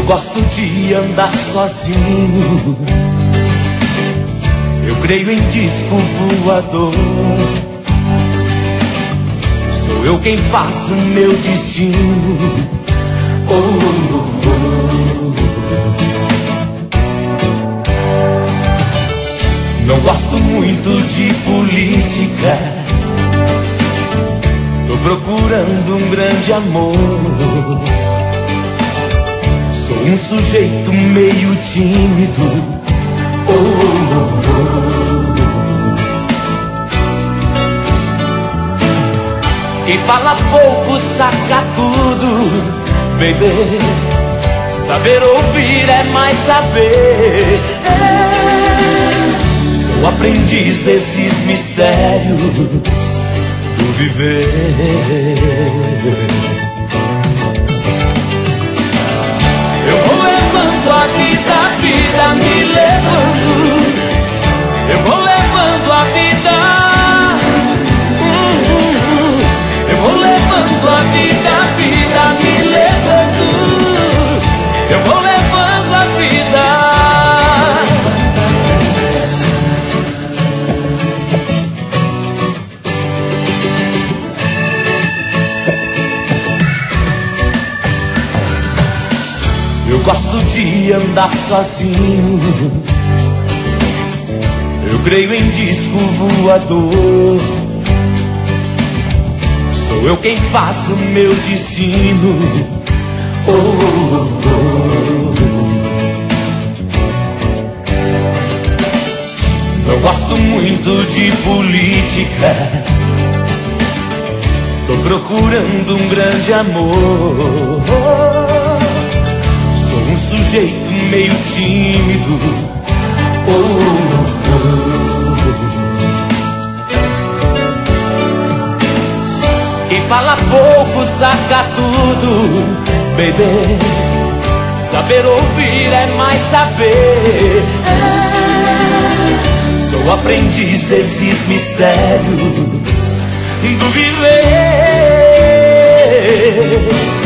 gosto de andar sozinho. Eu creio em disco voador. Sou eu quem faço meu destino. Oh, oh, oh. Não gosto muito de política. Tô procurando um grande amor. Sou um sujeito meio tímido. Oh, oh, oh. Quem fala pouco saca tudo, baby. Saber ouvir é mais saber. Sou aprendiz desses mistérios do viver. Eu vou levando a vida me levando. Eu vou levando a vida. Eu vou levando a vida me levando. Eu vou levando a vida. Eu gosto de andar sozinho. Eu creio em disco voador. Sou eu quem faço meu destino. Oh, oh, oh. Não gosto muito de política. Tô procurando um grande amor. Sou um sujeito meio tímido. Oh, oh, oh. Quem fala pouco saca tudo, baby. Saber ouvir é mais saber. Sou aprendiz desses mistérios do viver.